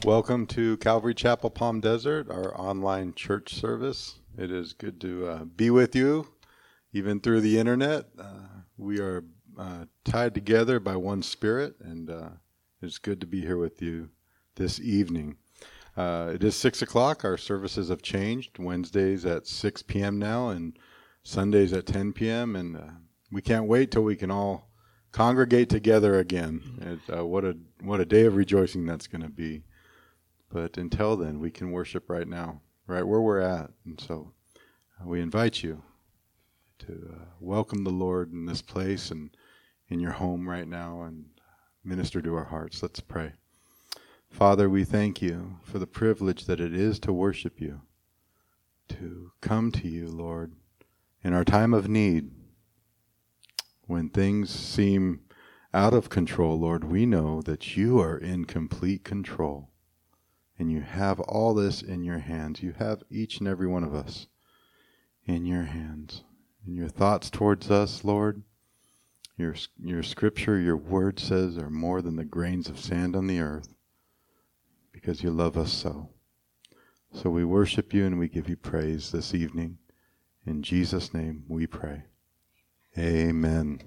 Welcome to Calvary Chapel Palm Desert, our online church service. It is good to be with you, even through the internet. We are tied together by one spirit, and it's good to be here with you this evening. It is 6 o'clock. Our services have changed. Wednesdays at 6 p.m. now, and Sundays at 10 p.m. And we can't wait till we can all congregate together again. What a day of rejoicing that's going to be. But until then, we can worship right now, right where we're at. And so we invite you to welcome the Lord in this place and in your home right now and minister to our hearts. Let's pray. Father, we thank you for the privilege that it is to worship you, to come to you, Lord, in our time of need. When things seem out of control, Lord, we know that you are in complete control. And you have all this in your hands. You have each and every one of us in your hands. And your thoughts towards us, Lord, your scripture, your word says are more than the grains of sand on the earth, because you love us so. So we worship you and we give you praise this evening. In Jesus' name we pray. Amen.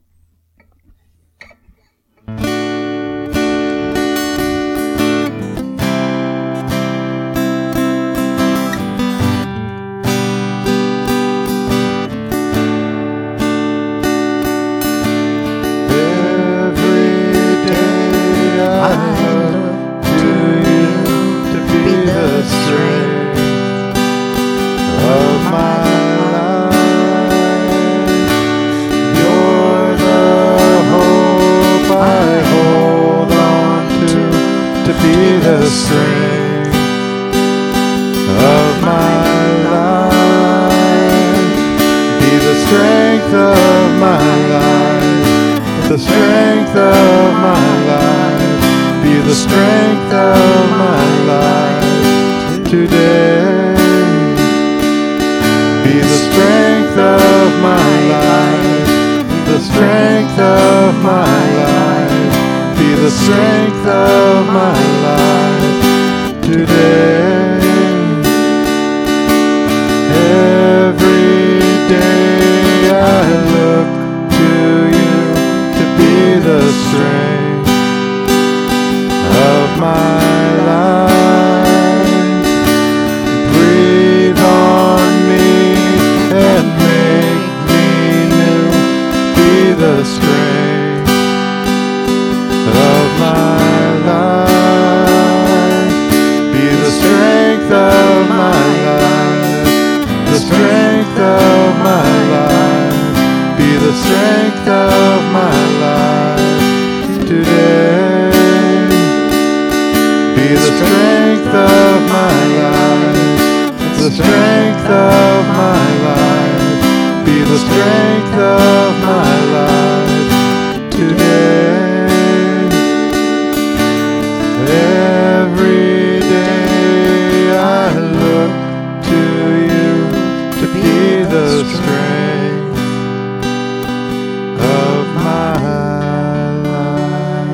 The strength of my life, be the strength of my life, the strength of my life, be the strength of my life today, be the strength of my life, the strength of my life, be the strength of my life today. Every day I look to you to be the strength of my life. Breathe on me and make me new. Be the strength of my life. Be the strength of my life. The strength of my life. Be the strength of my life today. Be the strength of my life. The strength of my life. Be the strength of my life today. Every day I look to you to be the strength of my life.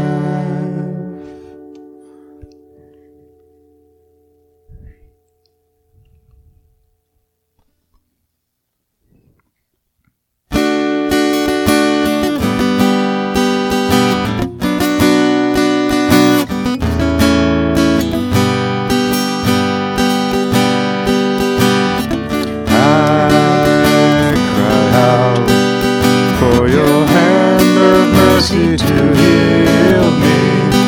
To heal me,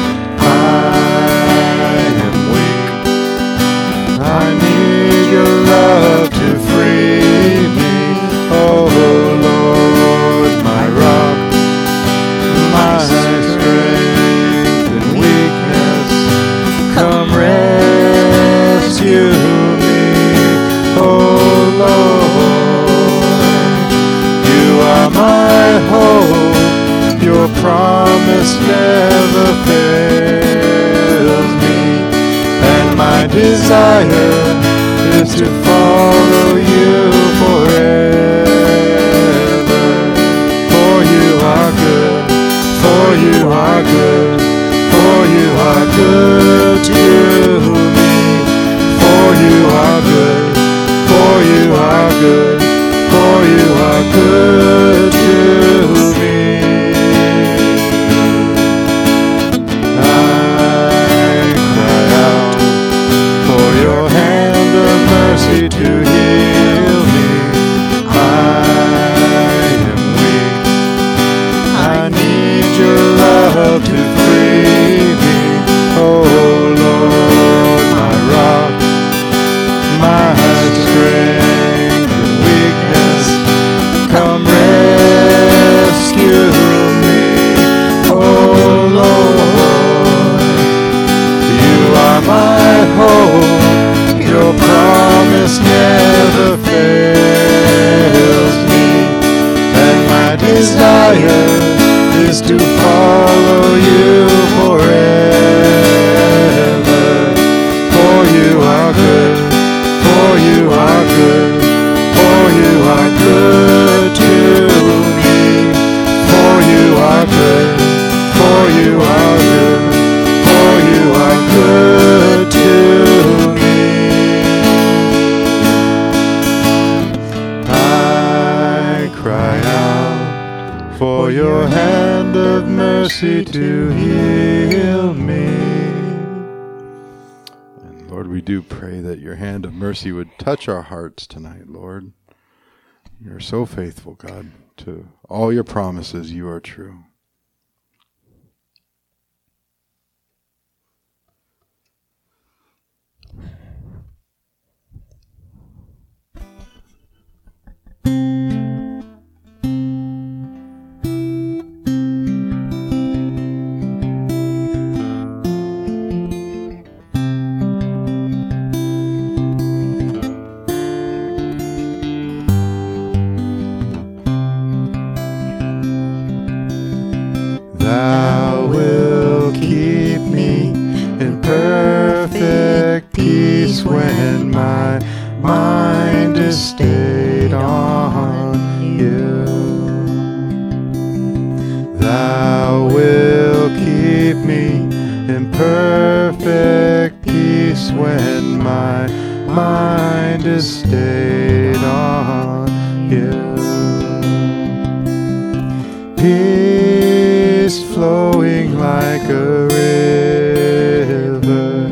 I am weak. I need your love to free me. Oh Lord, my rock, my strength and weakness, come rescue me. Oh Lord, you are my hope. Your promise never fails me, and my desire is to follow you forever. For you are good, for you are good, for you are good to to heal me. And Lord, we do pray that your hand of mercy would touch our hearts tonight, Lord. You're so faithful, God. To all your promises, you are true. Thou wilt keep me in perfect peace when my mind is stayed on you. Thou wilt keep me in perfect peace when my mind is stayed on you. Peace flowing like a river,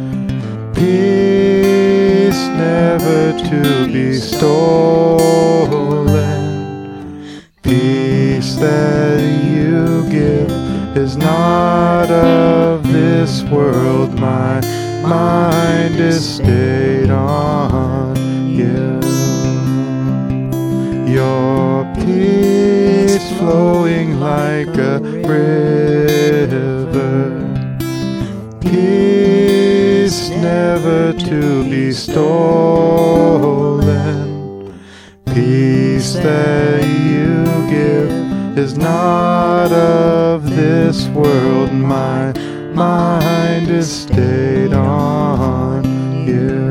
peace never to be stolen, peace that you give is not of this world, my mind is stayed on you. Your peace flowing like a river, peace never to be stolen, peace that you give is not of this world, my mind is stayed on you.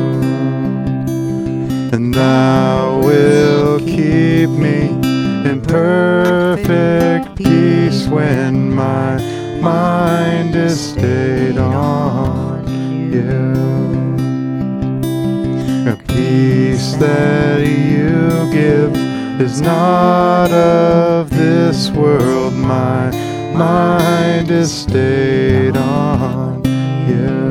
And thou wilt keep me in perfect peace when my mind is stayed on you. A peace that you give is not of this world, my mind is stayed on you.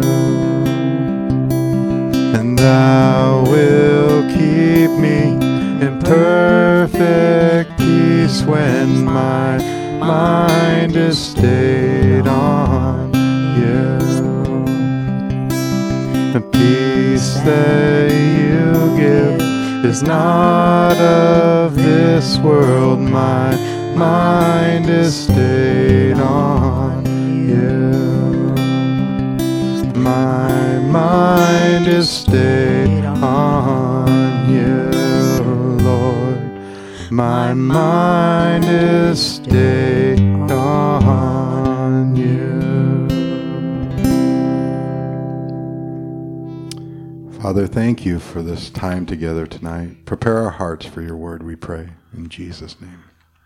And thou wilt keep me in perfect peace when my mind is stayed on you. The peace that you give is not of this world, my mind is stayed on you. My mind is stayed on you, Lord. My mind is stayed on you. Father, thank you for this time together tonight. Prepare our hearts for your word, we pray. In Jesus' name.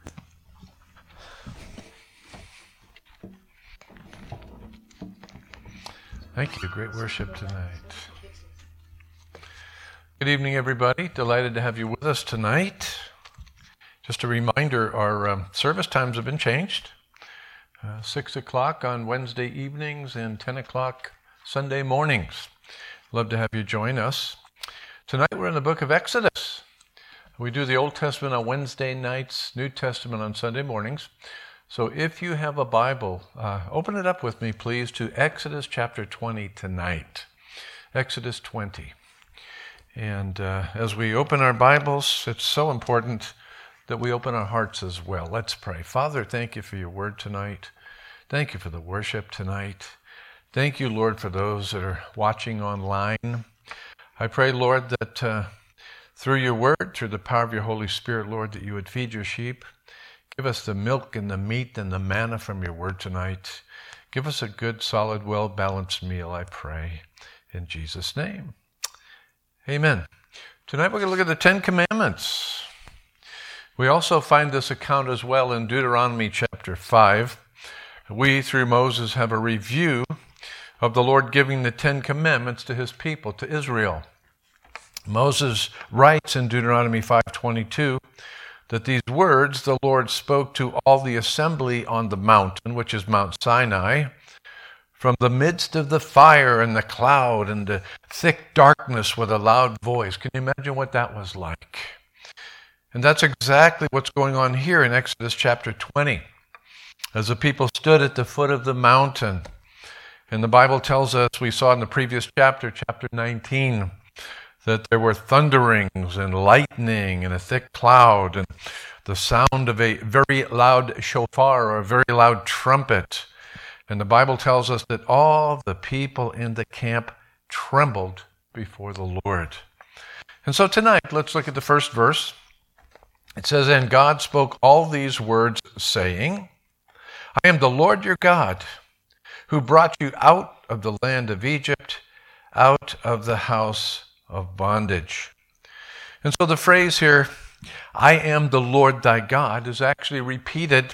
Thank you. Great worship tonight. Good evening, everybody. Delighted to have you with us tonight. Just a reminder, our service times have been changed. 6 o'clock on Wednesday evenings and 10 o'clock Sunday mornings. Love to have you join us. Tonight we're in the book of Exodus. We do the Old Testament on Wednesday nights, New Testament on Sunday mornings. So if you have a Bible, open it up with me, please, to Exodus chapter 20 tonight. Exodus 20. And as we open our Bibles, it's so important that we open our hearts as well. Let's pray. Father, thank you for your word tonight. Thank you for the worship tonight. Thank you, Lord, for those that are watching online. I pray, Lord, that through your word, through the power of your Holy Spirit, Lord, that you would feed your sheep. Give us the milk and the meat and the manna from your word tonight. Give us a good, solid, well-balanced meal, I pray, in Jesus' name. Amen. Tonight we're going to look at the Ten Commandments. We also find this account as well in Deuteronomy chapter 5. We, through Moses, have a review of the Lord giving the Ten Commandments to his people, to Israel. Moses writes in Deuteronomy 5:22, that these words the Lord spoke to all the assembly on the mountain, which is Mount Sinai, from the midst of the fire and the cloud and the thick darkness with a loud voice. Can you imagine what that was like? And that's exactly what's going on here in Exodus chapter 20. As the people stood at the foot of the mountain, and the Bible tells us, we saw in the previous chapter, chapter 19, that there were thunderings and lightning and a thick cloud and the sound of a very loud shofar or a very loud trumpet. And the Bible tells us that all the people in the camp trembled before the Lord. And so tonight, let's look at the first verse. It says, "And God spoke all these words, saying, I am the Lord your God, who brought you out of the land of Egypt, out of the house of bondage." And so the phrase here, "I am the Lord thy God," is actually repeated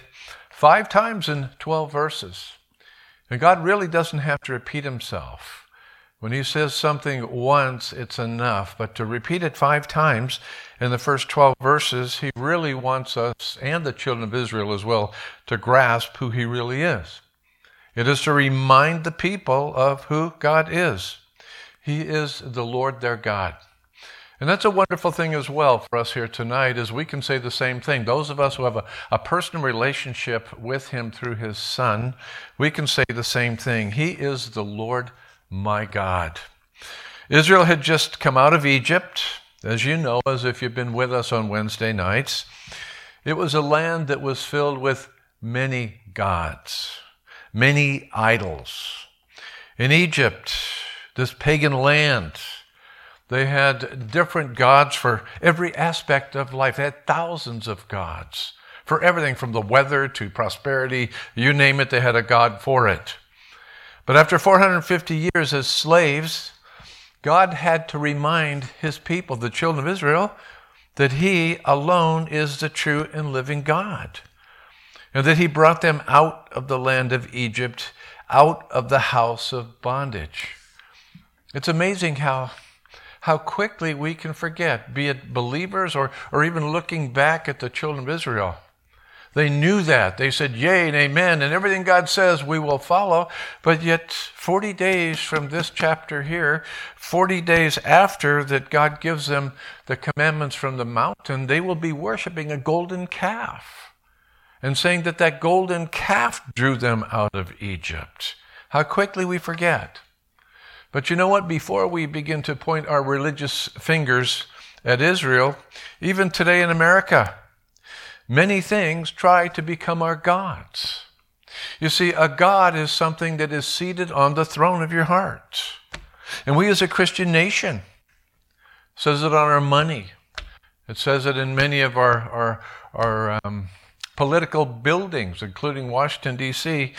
5 times in 12 verses. And God really doesn't have to repeat himself. When he says something once, it's enough. But to repeat it 5 times in the first 12 verses, he really wants us, and the children of Israel as well, to grasp who he really is. It is to remind the people of who God is. He is the Lord their God. And that's a wonderful thing as well for us here tonight, is we can say the same thing. Those of us who have a personal relationship with him through his Son, we can say the same thing. He is the Lord my God. Israel had just come out of Egypt, as you know, as if you've been with us on Wednesday nights. It was a land that was filled with many gods, many idols. In Egypt, this pagan land, they had different gods for every aspect of life. They had thousands of gods for everything from the weather to prosperity. You name it, they had a god for it. But after 450 years as slaves, God had to remind his people, the children of Israel, that he alone is the true and living God, and that he brought them out of the land of Egypt, out of the house of bondage. It's amazing how quickly we can forget, be it believers or even looking back at the children of Israel. They knew that. They said, yea and amen, and everything God says we will follow. But yet 40 days from this chapter here, 40 days after that God gives them the commandments from the mountain, they will be worshiping a golden calf and saying that that golden calf drew them out of Egypt. How quickly we forget. But you know what? Before we begin to point our religious fingers at Israel, even today in America, many things try to become our gods. You see, a God is something that is seated on the throne of your heart. And we as a Christian nation, says it on our money. It says it in many of our political buildings, including Washington, D.C.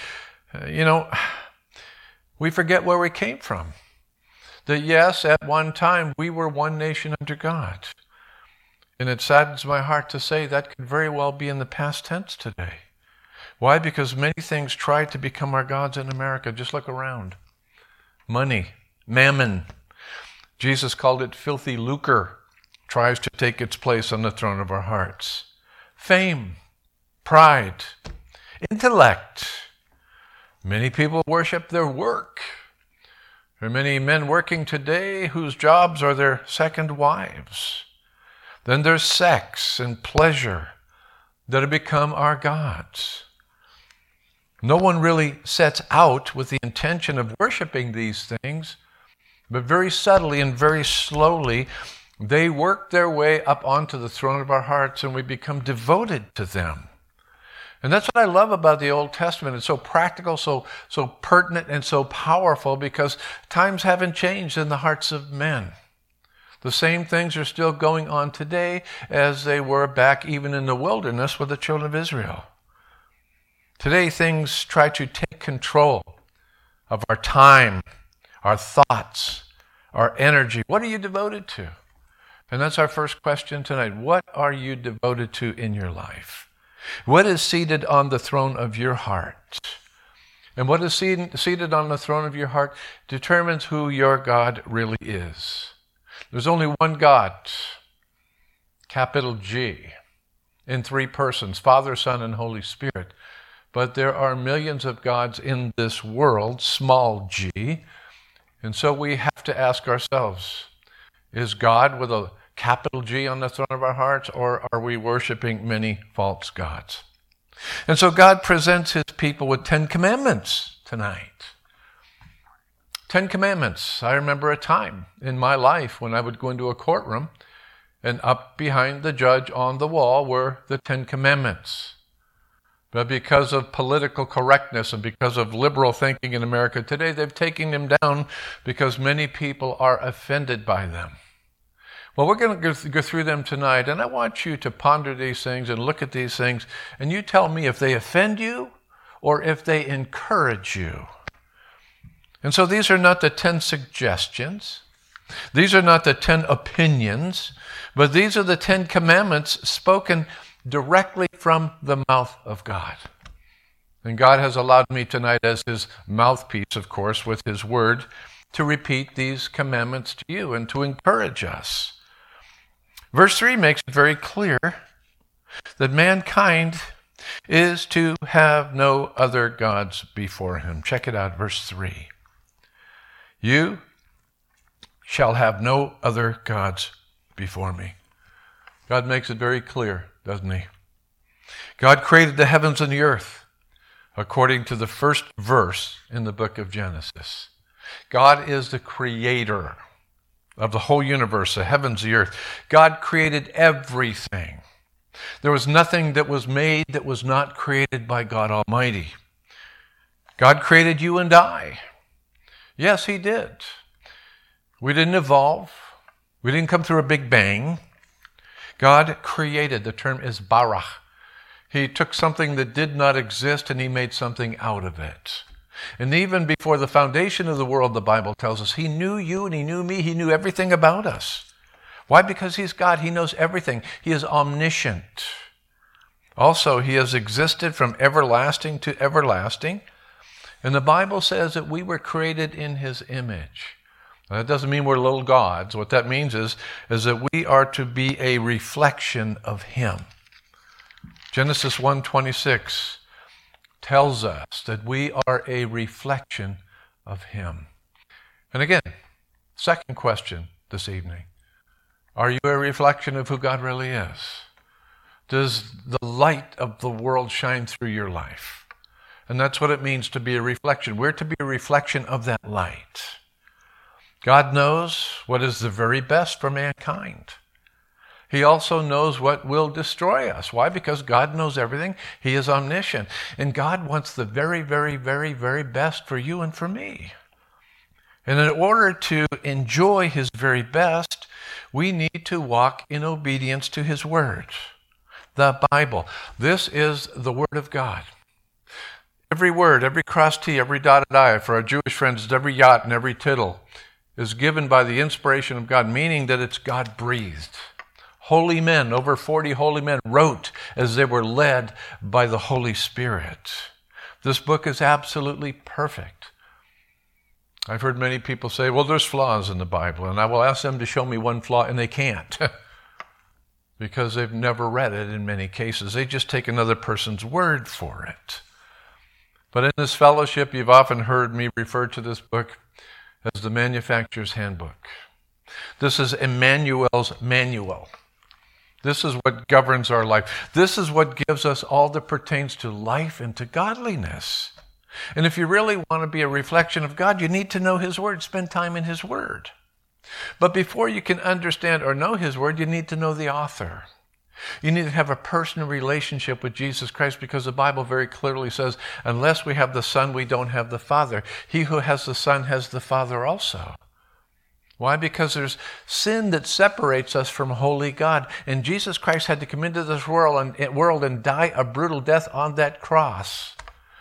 We forget where we came from. That yes, at one time we were one nation under God. And it saddens my heart to say that could very well be in the past tense today. Why? Because many things try to become our gods in America. Just look around. Money, mammon. Jesus called it filthy lucre, tries to take its place on the throne of our hearts. Fame, pride, intellect. Many people worship their work. There are many men working today whose jobs are their second wives. Then there's sex and pleasure that have become our gods. No one really sets out with the intention of worshiping these things, but very subtly and very slowly, they work their way up onto the throne of our hearts and we become devoted to them. And that's what I love about the Old Testament. It's so practical, so pertinent, and so powerful because times haven't changed in the hearts of men. The same things are still going on today as they were back even in the wilderness with the children of Israel. Today, things try to take control of our time, our thoughts, our energy. What are you devoted to? And that's our first question tonight. What are you devoted to in your life? What is seated on the throne of your heart? And what is seated on the throne of your heart determines who your God really is. There's only one God, capital G. in three persons, Father, Son, and Holy Spirit. But there are millions of gods in this world, small g, and so we have to ask ourselves, is God with a capital G on the throne of our hearts, or are we worshiping many false gods? And so God presents his people with 10 commandments tonight. 10 commandments. I remember a time in my life when I would go into a courtroom, and up behind the judge on the wall were the 10 commandments. But because of political correctness and because of liberal thinking in America today, they've taken them down because many people are offended by them. Well, we're going to go through them tonight, and I want you to ponder these things and look at these things, and you tell me if they offend you or if they encourage you. And so these are not the 10 suggestions. These are not the 10 opinions, but these are the 10 commandments spoken directly from the mouth of God. And God has allowed me tonight as his mouthpiece, of course, with his word, to repeat these commandments to you and to encourage us. Verse 3 makes it very clear that mankind is to have no other gods before him. Check it out, verse 3. You shall have no other gods before me. God makes it very clear, doesn't he? God created the heavens and the earth according to the first verse in the book of Genesis. God is the creator of the whole universe, the heavens, the earth. God created everything. There was nothing that was made that was not created by God Almighty. God created you and I. Yes, he did. We didn't evolve. We didn't come through a big bang. God created. The term is barach. He took something that did not exist and he made something out of it. And even before the foundation of the world, the Bible tells us, he knew you and he knew me. He knew everything about us. Why? Because he's God. He knows everything. He is omniscient. Also, he has existed from everlasting to everlasting. And the Bible says that we were created in his image. Now, that doesn't mean we're little gods. What that means is that we are to be a reflection of him. Genesis 1:26 tells us that we are a reflection of him. And again, second question this evening. Are you a reflection of who God really is? Does the light of the world shine through your life? And that's what it means to be a reflection. We're to be a reflection of that light. God knows what is the very best for mankind. He also knows what will destroy us. Why? Because God knows everything. He is omniscient. And God wants the very, very, very, very best for you and for me. And in order to enjoy his very best, we need to walk in obedience to his word, the Bible. This is the word of God. Every word, every cross T, every dotted I, for our Jewish friends, every yot and every tittle is given by the inspiration of God, meaning that it's God-breathed. Holy men, over 40 holy men, wrote as they were led by the Holy Spirit. This book is absolutely perfect. I've heard many people say, well, there's flaws in the Bible, and I will ask them to show me one flaw, and they can't because they've never read it in many cases. They just take another person's word for it. But in this fellowship, you've often heard me refer to this book as the manufacturer's handbook. This is Emmanuel's manual. This is what governs our life. This is what gives us all that pertains to life and to godliness. And if you really want to be a reflection of God, you need to know his word, spend time in his word. But before you can understand or know his word, you need to know the author. You need to have a personal relationship with Jesus Christ, because the Bible very clearly says, unless we have the Son, we don't have the Father. He who has the Son has the Father also. Why? Because there's sin that separates us from holy God. And Jesus Christ had to come into this world and die a brutal death on that cross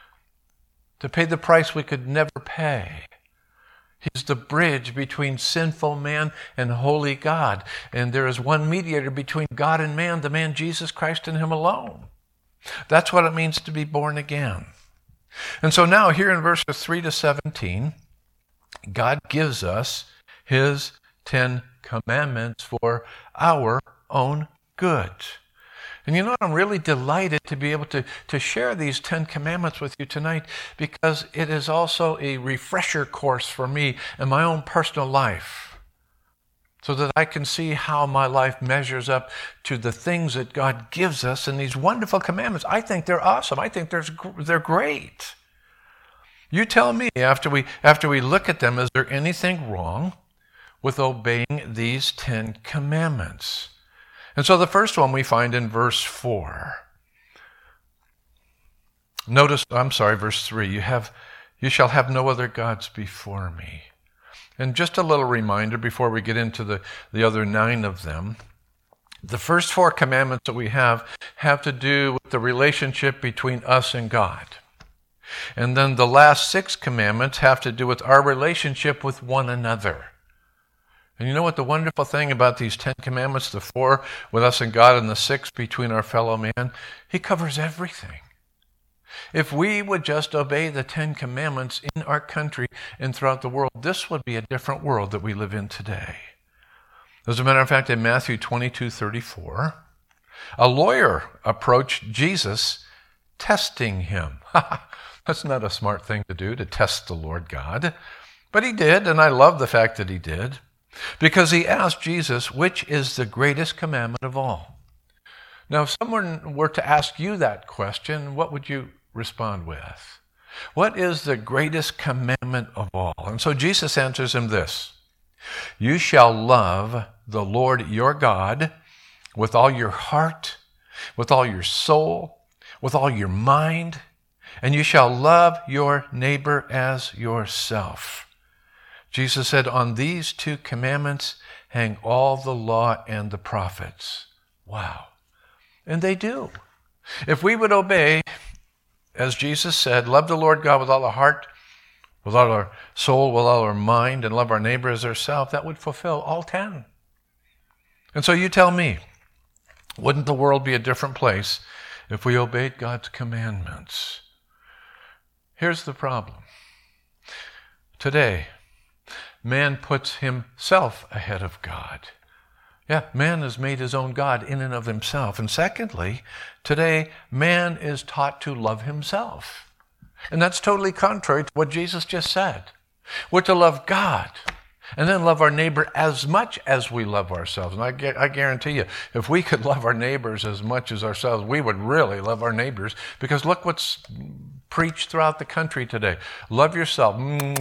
to pay the price we could never pay. He's the bridge between sinful man and holy God. And there is one mediator between God and man, the man Jesus Christ, and him alone. That's what it means to be born again. And so now here in verses 3 to 17, God gives us his 10 commandments for our own good. And you know what? I'm really delighted to be able to share these 10 commandments with you tonight, because it is also a refresher course for me in my own personal life, so that I can see how my life measures up to the things that God gives us in these wonderful commandments. I think they're awesome. I think they're great. You tell me, after we look at them, is there anything wrong with obeying these 10 commandments? And so the first one we find in verse 4. Verse 3. You shall have no other gods before me. And just a little reminder before we get into the other 9 of them. The first 4 commandments that we have to do with the relationship between us and God. And then the last 6 commandments have to do with our relationship with one another. And you know what the wonderful thing about these 10 commandments, the 4 with us and God and the 6 between our fellow man, he covers everything. If we would just obey the 10 commandments in our country and throughout the world, this would be a different world that we live in today. As a matter of fact, in Matthew 22:34, a lawyer approached Jesus, testing him. That's not a smart thing to do, to test the Lord God. But he did, and I love the fact that he did. Because he asked Jesus, which is the greatest commandment of all? Now, if someone were to ask you that question, what would you respond with? What is the greatest commandment of all? And so Jesus answers him this: you shall love the Lord your God with all your heart, with all your soul, with all your mind, and you shall love your neighbor as yourself. Jesus said, on these 2 commandments hang all the law and the prophets. Wow. And they do. If we would obey, as Jesus said, love the Lord God with all our heart, with all our soul, with all our mind, and love our neighbor as ourselves, that would fulfill all 10. And so you tell me, wouldn't the world be a different place if we obeyed God's commandments? Here's the problem. Today, man puts himself ahead of God. Yeah, man has made his own God in and of himself. And secondly, today, man is taught to love himself. And that's totally contrary to what Jesus just said. We're to love God and then love our neighbor as much as we love ourselves. And I guarantee you, if we could love our neighbors as much as ourselves, we would really love our neighbors, because look what's preached throughout the country today. Love yourself.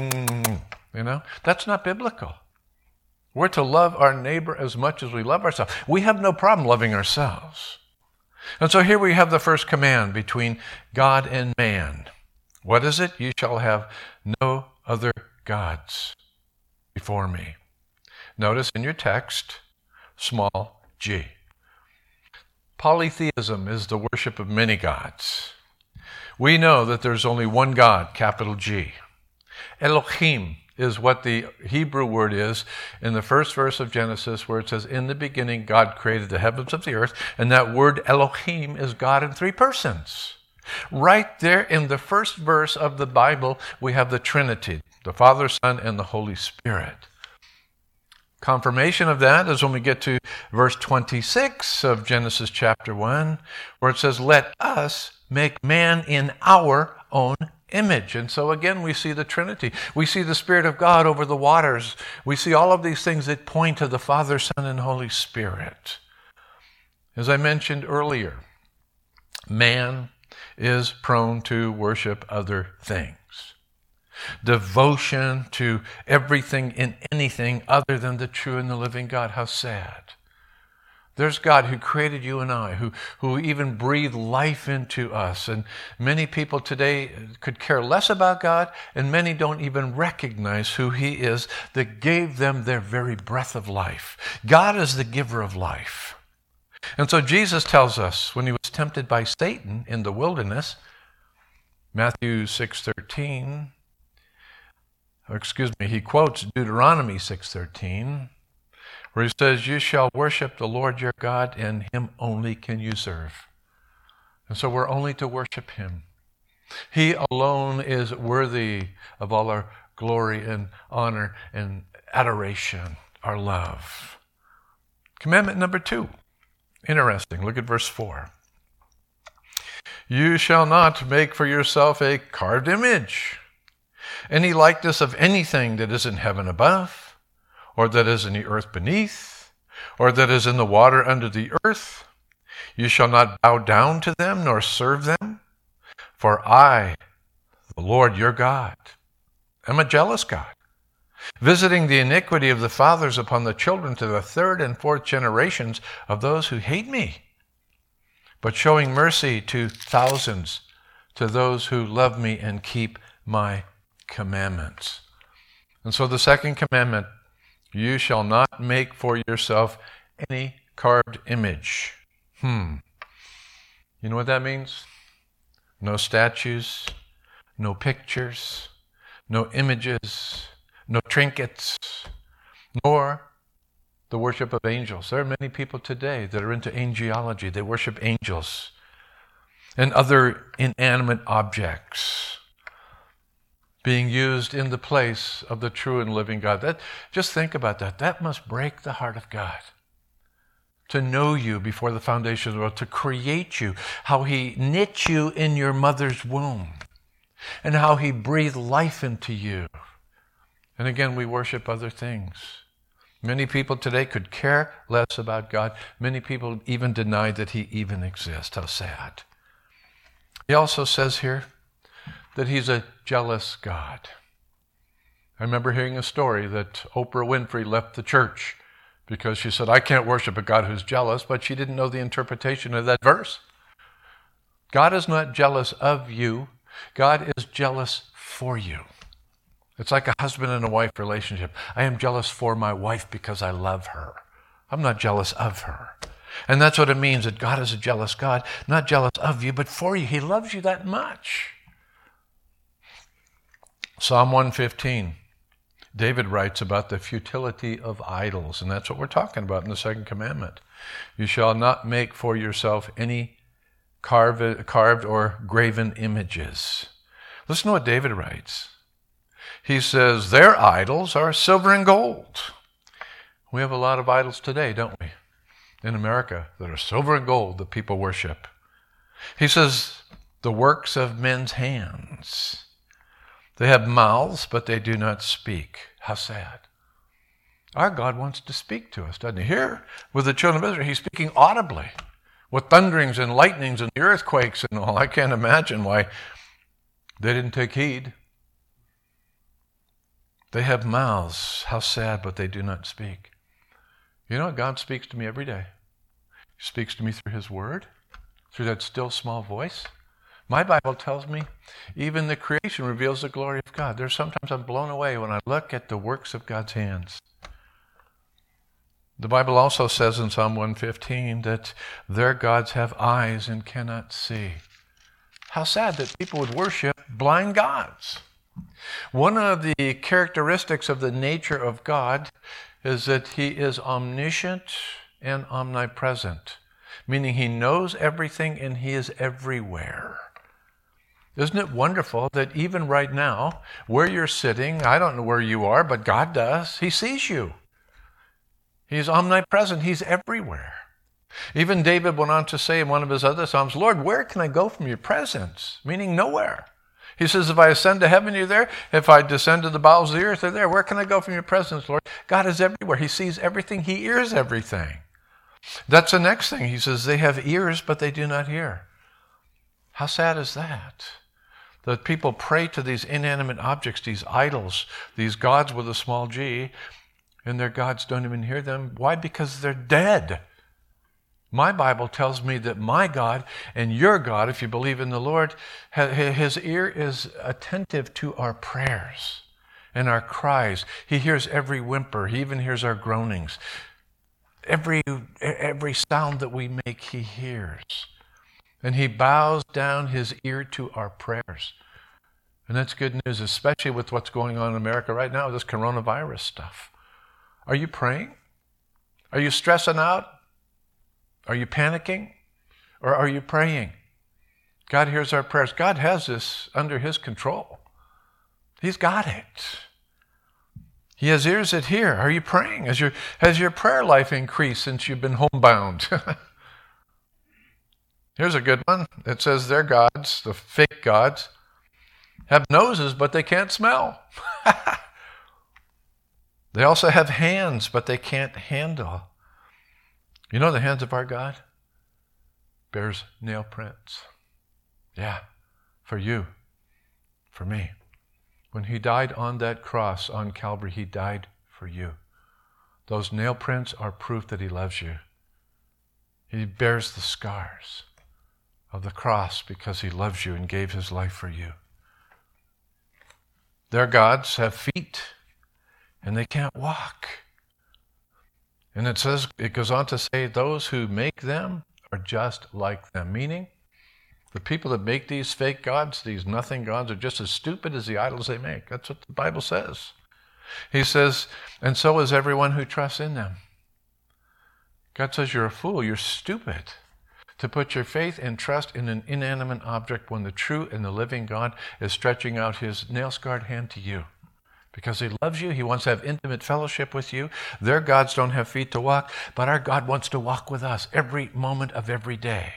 That's not biblical. We're to love our neighbor as much as we love ourselves. We have no problem loving ourselves. And so here we have the first command between God and man. What is it? You shall have no other gods before me. Notice in your text, small g. Polytheism is the worship of many gods. We know that there's only one God, capital G. Elohim is what the Hebrew word is in the first verse of Genesis, where it says, in the beginning God created the heavens of the earth, and that word Elohim is God in 3 persons. Right there in the first verse of the Bible, we have the Trinity, the Father, Son, and the Holy Spirit. Confirmation of that is when we get to verse 26 of Genesis chapter 1, where it says, let us make man in our own image. And so again, we see the Trinity. We see the Spirit of God over the waters. We see all of these things that point to the Father, Son, and Holy Spirit. As I mentioned earlier, man is prone to worship other things. Devotion to everything and anything other than the true and the living God. How sad. There's God who created you and I, who even breathed life into us. And many people today could care less about God, and many don't even recognize who He is that gave them their very breath of life. God is the giver of life. And so Jesus tells us when He was tempted by Satan in the wilderness, Matthew 6:13, he quotes Deuteronomy 6:13, where he says, you shall worship the Lord your God, and Him only can you serve. And so we're only to worship Him. He alone is worthy of all our glory and honor and adoration, our love. Commandment number 2 Interesting. Look at verse 4. You shall not make for yourself a carved image, any likeness of anything that is in heaven above, or that is in the earth beneath, or that is in the water under the earth. You shall not bow down to them nor serve them, for I, the Lord your God, am a jealous God, visiting the iniquity of the fathers upon the children to the third and fourth generations of those who hate me, but showing mercy to thousands, to those who love me and keep my commandments. And so the second commandment, you shall not make for yourself any carved image. You know what that means? No statues, no pictures, no images, no trinkets, nor the worship of angels. There are many people today that are into angelology. They worship angels and other inanimate objects being used in the place of the true and living God. Just think about that. That must break the heart of God. To know you before the foundation of the world, to create you, how he knit you in your mother's womb, and how he breathed life into you. And again, we worship other things. Many people today could care less about God. Many people even deny that he even exists. How sad. He also says here that he's a jealous God. I remember hearing a story that Oprah Winfrey left the church because she said, I can't worship a God who's jealous, but she didn't know the interpretation of that verse. God is not jealous of you. God is jealous for you. It's like a husband and a wife relationship. I am jealous for my wife because I love her. I'm not jealous of her. And that's what it means, that God is a jealous God, not jealous of you, but for you. He loves you that much. Psalm 115. David writes about the futility of idols, and that's what we're talking about in the second commandment. You shall not make for yourself any carved or graven images. Listen to what David writes. He says, their idols are silver and gold. We have a lot of idols today, don't we, in America, that are silver and gold that people worship. He says, the works of men's hands. They have mouths, but they do not speak. How sad. Our God wants to speak to us, doesn't he? Here, with the children of Israel, he's speaking audibly, with thunderings and lightnings and the earthquakes and all. I can't imagine why they didn't take heed. They have mouths. How sad, but they do not speak. You know, God speaks to me every day. He speaks to me through his word, through that still small voice. My Bible tells me even the creation reveals the glory of God. There's sometimes I'm blown away when I look at the works of God's hands. The Bible also says in Psalm 115 that their gods have eyes and cannot see. How sad that people would worship blind gods. One of the characteristics of the nature of God is that he is omniscient and omnipresent, meaning he knows everything and he is everywhere. Isn't it wonderful that even right now, where you're sitting, I don't know where you are, but God does. He sees you. He's omnipresent. He's everywhere. Even David went on to say in one of his other Psalms, Lord, where can I go from your presence? Meaning nowhere. He says, if I ascend to heaven, you're there. If I descend to the bowels of the earth, you're there. Where can I go from your presence, Lord? God is everywhere. He sees everything. He hears everything. That's the next thing. He says, they have ears, but they do not hear. How sad is that? That people pray to these inanimate objects, these idols, these gods with a small g, and their gods don't even hear them. Why? Because they're dead. My Bible tells me that my God and your God, if you believe in the Lord, his ear is attentive to our prayers and our cries. He hears every whimper. He even hears our groanings. Every sound that we make, he hears. And he bows down his ear to our prayers. And that's good news, especially with what's going on in America right now, this coronavirus stuff. Are you praying? Are you stressing out? Are you panicking? Or are you praying? God hears our prayers. God has this under his control. He's got it. He has ears that hear. Are you praying? Has your prayer life increased since you've been homebound? Here's a good one. It says their gods, the fake gods, have noses, but they can't smell. They also have hands, but they can't handle. You know the hands of our God? Bears nail prints. Yeah, for you, for me. When he died on that cross on Calvary, he died for you. Those nail prints are proof that he loves you. He bears the scars of the cross because he loves you and gave his life for you. Their gods have feet, and they can't walk. And it goes on to say, those who make them are just like them. Meaning, the people that make these fake gods, these nothing gods, are just as stupid as the idols they make. That's what the Bible says. He says, and so is everyone who trusts in them. God says you're a fool, you're stupid to put your faith and trust in an inanimate object when the true and the living God is stretching out his nail-scarred hand to you. Because he loves you, he wants to have intimate fellowship with you. Their gods don't have feet to walk, but our God wants to walk with us every moment of every day.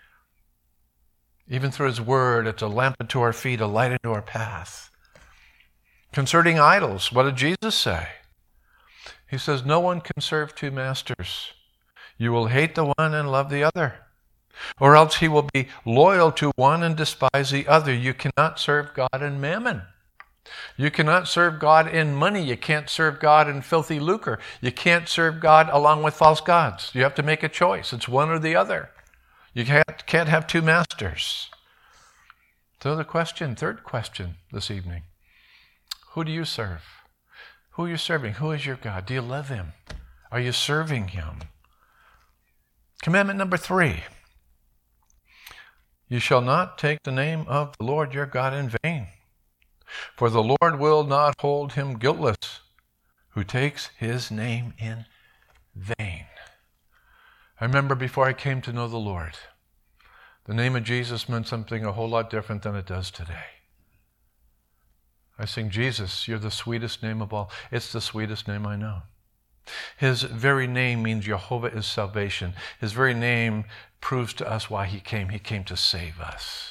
Even through his word, it's a lamp unto our feet, a light unto our path. Concerning idols, what did Jesus say? He says, no one can serve two masters. You will hate the one and love the other. Or else he will be loyal to one and despise the other. You cannot serve God in mammon. You cannot serve God in money. You can't serve God in filthy lucre. You can't serve God along with false gods. You have to make a choice. It's one or the other. You can't have two masters. So third question this evening. Who do you serve? Who are you serving? Who is your God? Do you love him? Are you serving him? Commandment number 3. You shall not take the name of the Lord your God in vain. For the Lord will not hold him guiltless who takes his name in vain. I remember before I came to know the Lord, the name of Jesus meant something a whole lot different than it does today. I sing, Jesus, you're the sweetest name of all. It's the sweetest name I know. His very name means Jehovah is salvation. His very name proves to us why he came. He came to save us.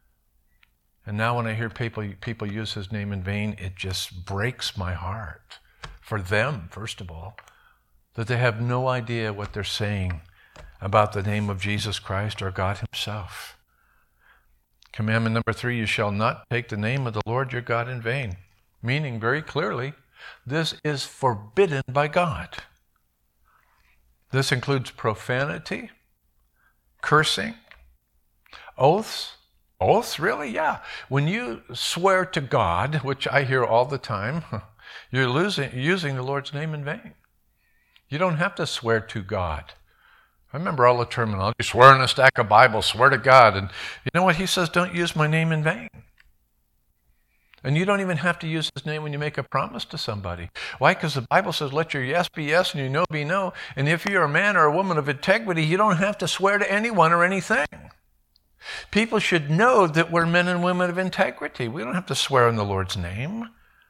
And now when I hear people use his name in vain, it just breaks my heart. For them, first of all, that they have no idea what they're saying about the name of Jesus Christ or God himself. Commandment number 3, you shall not take the name of the Lord your God in vain. Meaning very clearly, this is forbidden by God. This includes profanity, cursing, oaths. Oaths, really? Yeah. When you swear to God, which I hear all the time, you're using the Lord's name in vain. You don't have to swear to God. I remember all the terminology, swear in a stack of Bibles, swear to God. And you know what? He says, don't use my name in vain. And you don't even have to use his name when you make a promise to somebody. Why? Because the Bible says, let your yes be yes and your no be no. And if you're a man or a woman of integrity, you don't have to swear to anyone or anything. People should know that we're men and women of integrity. We don't have to swear in the Lord's name.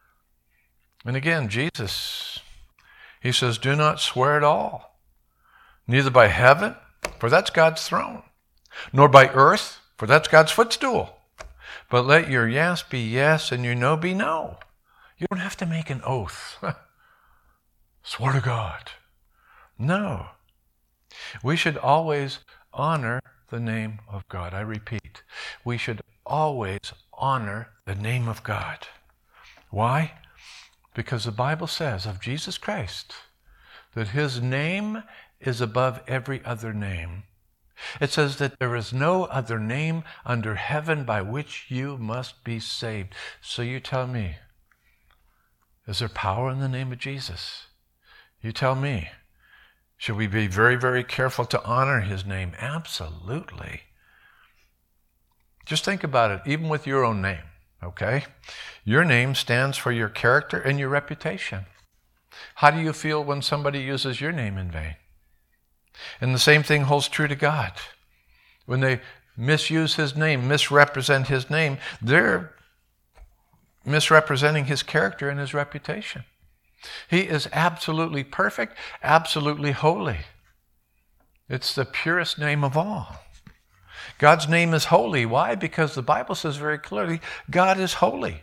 And again, Jesus, he says, do not swear at all. Neither by heaven, for that's God's throne. Nor by earth, for that's God's footstool. But let your yes be yes and your no be no. You don't have to make an oath. Swear to God. No. We should always honor the name of God. I repeat, we should always honor the name of God. Why? Because the Bible says of Jesus Christ that his name is above every other name. It says that there is no other name under heaven by which you must be saved. So you tell me, is there power in the name of Jesus? You tell me. Should we be very, very careful to honor his name? Absolutely. Just think about it, even with your own name, okay? Your name stands for your character and your reputation. How do you feel when somebody uses your name in vain? And the same thing holds true to God. When they misuse his name, misrepresent his name, they're misrepresenting his character and his reputation. He is absolutely perfect, absolutely holy. It's the purest name of all. God's name is holy. Why? Because the Bible says very clearly, God is holy.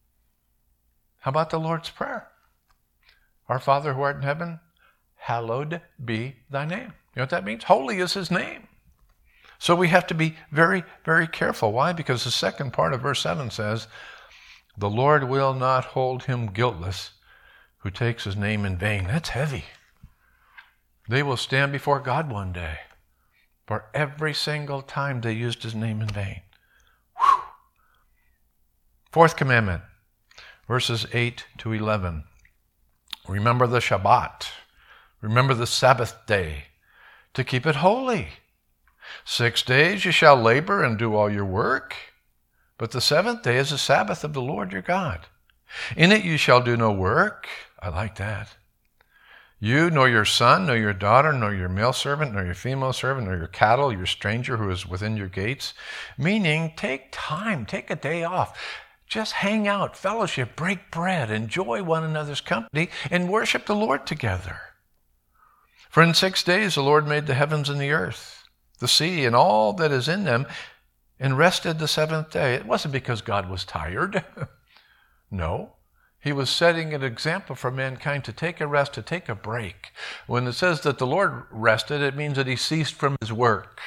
How about the Lord's Prayer? Our Father who art in heaven, hallowed be thy name. You know what that means? Holy is his name. So we have to be very, very careful. Why? Because the second part of verse 7 says, the Lord will not hold him guiltless who takes his name in vain. That's heavy. They will stand before God one day for every single time they used his name in vain. Whew. Fourth commandment, verses 8 to 11. Remember the Shabbat. Remember the Sabbath day to keep it holy. 6 days you shall labor and do all your work, but the seventh day is the Sabbath of the Lord your God. In it you shall do no work. I like that. You, nor your son, nor your daughter, nor your male servant, nor your female servant, nor your cattle, your stranger who is within your gates. Meaning, take time, take a day off. Just hang out, fellowship, break bread, enjoy one another's company, and worship the Lord together. For in 6 days the Lord made the heavens and the earth, the sea, and all that is in them, and rested the seventh day. It wasn't because God was tired. No. He was setting an example for mankind to take a rest, to take a break. When it says that the Lord rested, it means that he ceased from his work.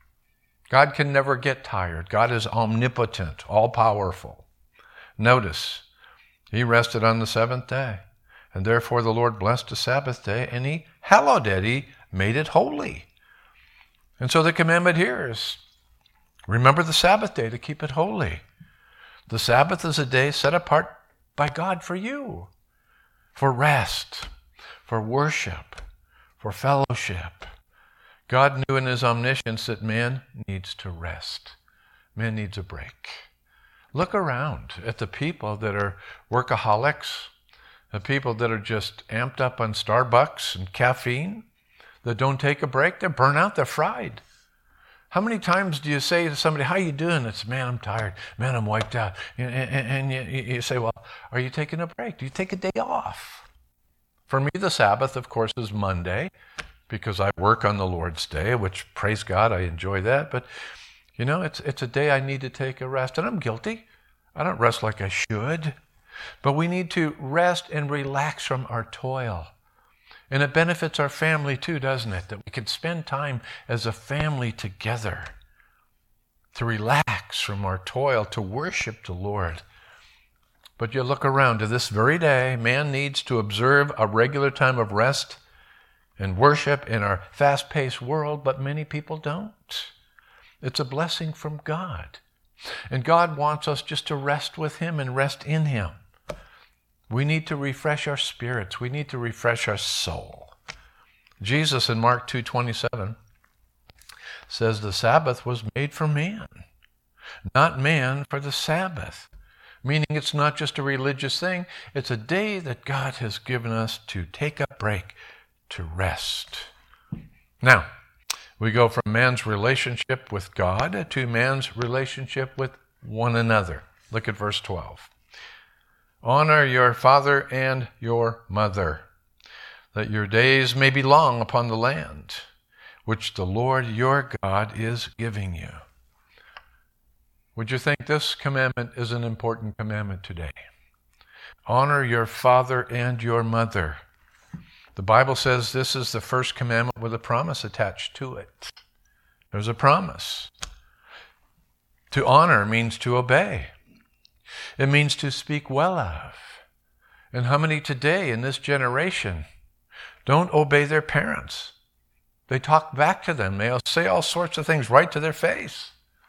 God can never get tired. God is omnipotent, all-powerful. Notice, he rested on the seventh day, and therefore the Lord blessed the Sabbath day, and he hallowed it. He made it holy. And so the commandment here is, remember the Sabbath day to keep it holy. The Sabbath is a day set apart by God for you, for rest, for worship, for fellowship. God knew in his omniscience that man needs to rest. Man needs a break. Look around at the people that are workaholics, the people that are just amped up on Starbucks and caffeine, that don't take a break. They're burnt out, they're fried. How many times do you say to somebody, how you doing? It's, man, I'm tired. Man, I'm wiped out. And you say, well, are you taking a break? Do you take a day off? For me, the Sabbath, of course, is Monday, because I work on the Lord's Day, which, praise God, I enjoy that. But, you know, it's a day I need to take a rest. And I'm guilty. I don't rest like I should. But we need to rest and relax from our toil. And it benefits our family too, doesn't it? That we can spend time as a family together to relax from our toil, to worship the Lord. But you look around to this very day, man needs to observe a regular time of rest and worship in our fast-paced world, but many people don't. It's a blessing from God. And God wants us just to rest with him and rest in him. We need to refresh our spirits. We need to refresh our soul. Jesus in Mark 2:27 says the Sabbath was made for man, not man for the Sabbath. Meaning it's not just a religious thing. It's a day that God has given us to take a break, to rest. Now, we go from man's relationship with God to man's relationship with one another. Look at verse 12. Honor your father and your mother, that your days may be long upon the land, which the Lord your God is giving you. Would you think this commandment is an important commandment today? Honor your father and your mother. The Bible says this is the first commandment with a promise attached to it. There's a promise. To honor means to obey. It means to speak well of. And how many today in this generation don't obey their parents? They talk back to them. They'll say all sorts of things right to their face.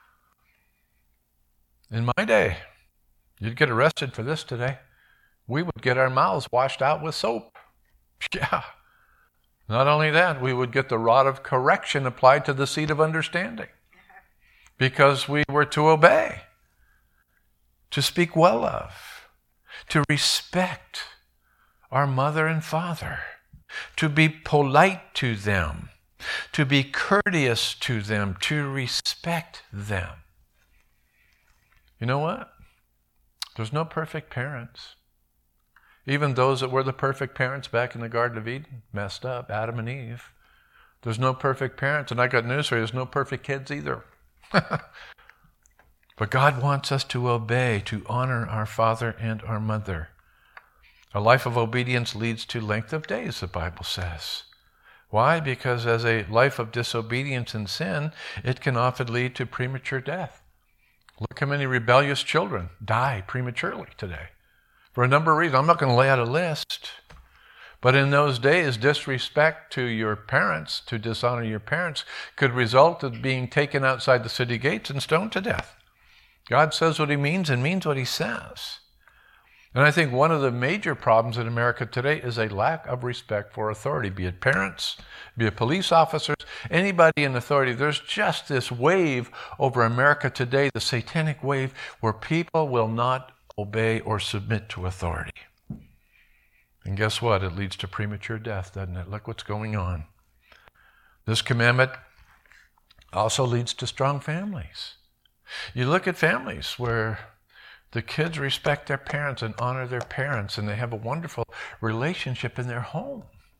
In my day, you'd get arrested for this today. We would get our mouths washed out with soap. Yeah. Not only that, we would get the rod of correction applied to the seat of understanding because we were to obey, to speak well of, to respect our mother and father, to be polite to them, to be courteous to them, to respect them. You know what? There's no perfect parents. Even those that were the perfect parents back in the Garden of Eden messed up, Adam and Eve. There's no perfect parents, and I got news for you, there's no perfect kids either. But God wants us to obey, to honor our father and our mother. A life of obedience leads to length of days, the Bible says. Why? Because as a life of disobedience and sin, it can often lead to premature death. Look how many rebellious children die prematurely today. For a number of reasons. I'm not going to lay out a list. But in those days, disrespect to your parents, to dishonor your parents, could result in being taken outside the city gates and stoned to death. God says what he means and means what he says. And I think one of the major problems in America today is a lack of respect for authority, be it parents, be it police officers, anybody in authority. There's just this wave over America today, the satanic wave, where people will not obey or submit to authority. And guess what? It leads to premature death, doesn't it? Look what's going on. This commandment also leads to strong families. You look at families where the kids respect their parents and honor their parents, and they have a wonderful relationship in their home.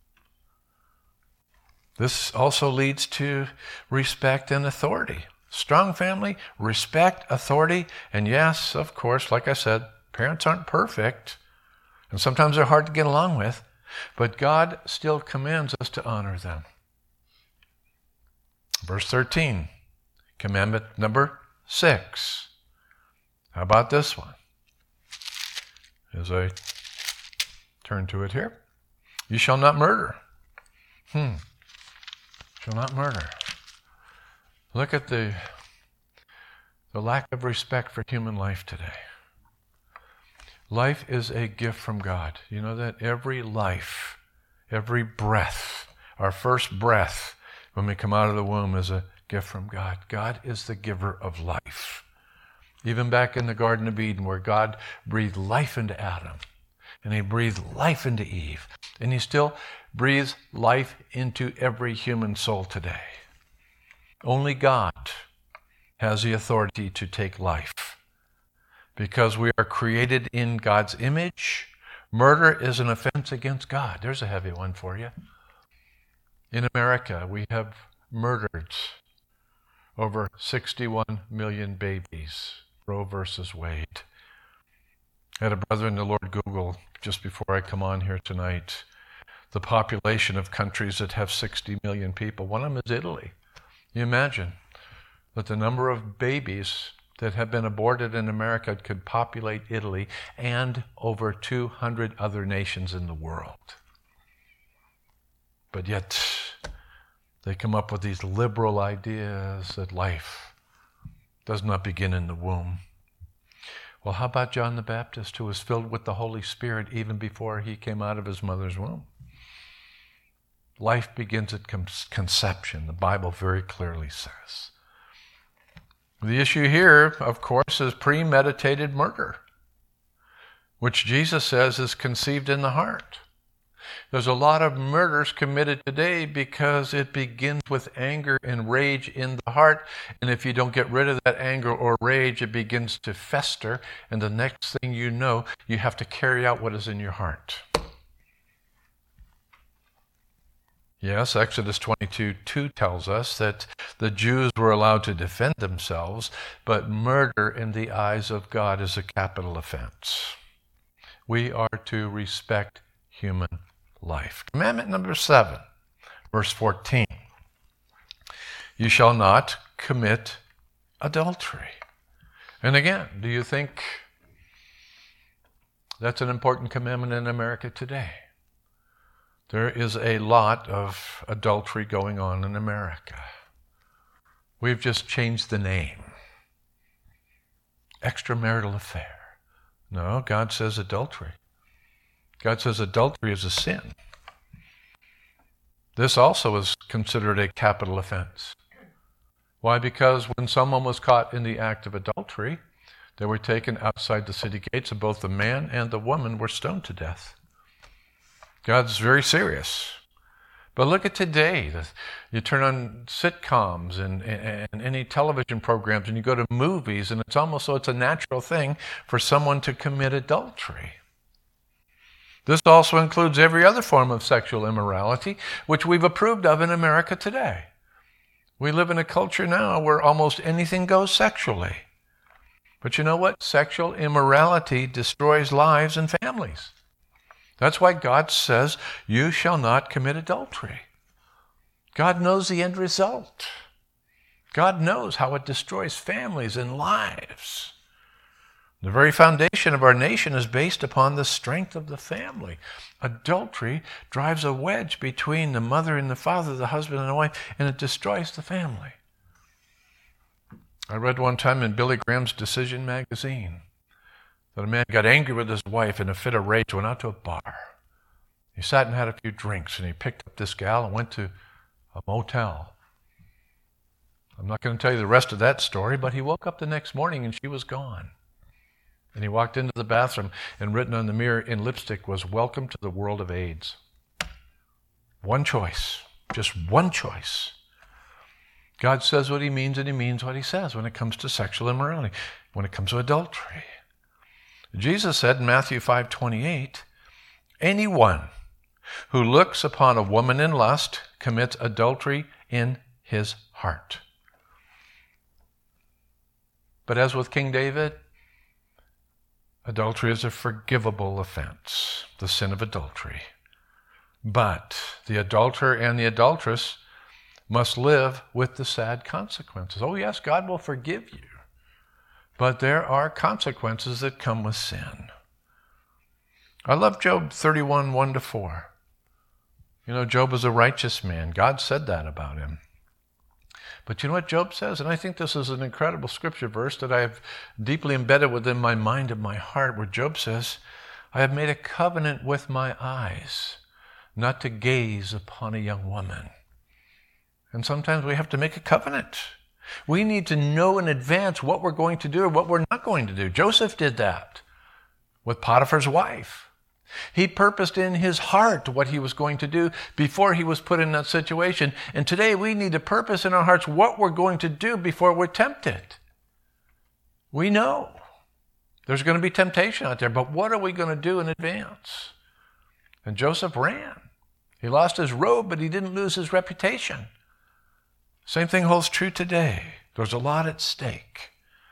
This also leads to respect and authority. Strong family, respect, authority, and yes, of course, like I said, parents aren't perfect, and sometimes they're hard to get along with, but God still commands us to honor them. Verse 13, commandment number 6. How about this one? As I turn to it here. You shall not murder. Shall not murder. Look at the lack of respect for human life today. Life is a gift from God. You know that? Every life, every breath, our first breath when we come out of the womb is a gift from God. God is the giver of life. Even back in the Garden of Eden, where God breathed life into Adam, and he breathed life into Eve, and he still breathes life into every human soul today. Only God has the authority to take life. Because we are created in God's image, murder is an offense against God. There's a heavy one for you. In America, we have murdered over 61 million babies. Roe versus Wade. I had a brother in the Lord Google just before I come on here tonight the population of countries that have 60 million people. One of them is Italy. You imagine that the number of babies that have been aborted in America could populate Italy and over 200 other nations in the world. But yet, they come up with these liberal ideas that life does not begin in the womb. Well, how about John the Baptist, who was filled with the Holy Spirit even before he came out of his mother's womb? Life begins at conception, the Bible very clearly says. The issue here, of course, is premeditated murder, which Jesus says is conceived in the heart. There's a lot of murders committed today because it begins with anger and rage in the heart, and if you don't get rid of that anger or rage, it begins to fester, and the next thing you know, you have to carry out what is in your heart. Yes, Exodus 22:2 tells us that the Jews were allowed to defend themselves, but murder in the eyes of God is a capital offense. We are to respect human life. Commandment number 7, verse 14. You shall not commit adultery. And again, do you think that's an important commandment in America today? There is a lot of adultery going on in America. We've just changed the name. Extramarital affair. No, God says adultery. God says adultery is a sin. This also is considered a capital offense. Why? Because when someone was caught in the act of adultery, they were taken outside the city gates, and both the man and the woman were stoned to death. God's very serious. But look at today. You turn on sitcoms and any television programs, and you go to movies, and it's almost so it's a natural thing for someone to commit adultery. This also includes every other form of sexual immorality, which we've approved of in America today. We live in a culture now where almost anything goes sexually. But you know what? Sexual immorality destroys lives and families. That's why God says, you shall not commit adultery. God knows the end result. God knows how it destroys families and lives. The very foundation of our nation is based upon the strength of the family. Adultery drives a wedge between the mother and the father, the husband and the wife, and it destroys the family. I read one time in Billy Graham's Decision magazine that a man got angry with his wife and in a fit of rage went out to a bar. He sat and had a few drinks, and he picked up this gal and went to a motel. I'm not going to tell you the rest of that story, but he woke up the next morning and she was gone. And he walked into the bathroom, and written on the mirror in lipstick was, "Welcome to the world of AIDS." One choice, just one choice. God says what he means, and he means what he says when it comes to sexual immorality, when it comes to adultery. Jesus said in Matthew 5:28, anyone who looks upon a woman in lust commits adultery in his heart. But as with King David, adultery is a forgivable offense, the sin of adultery. But the adulterer and the adulteress must live with the sad consequences. Oh yes, God will forgive you, but there are consequences that come with sin. I love Job 31, 1-4. You know, Job was a righteous man. God said that about him. But you know what Job says? And I think this is an incredible scripture verse that I have deeply embedded within my mind and my heart, where Job says, I have made a covenant with my eyes not to gaze upon a young woman. And sometimes we have to make a covenant. We need to know in advance what we're going to do or what we're not going to do. Joseph did that with Potiphar's wife. He purposed in his heart what he was going to do before he was put in that situation. And today we need to purpose in our hearts what we're going to do before we're tempted. We know there's going to be temptation out there, but what are we going to do in advance? And Joseph ran. He lost his robe, but he didn't lose his reputation. Same thing holds true today. There's a lot at stake.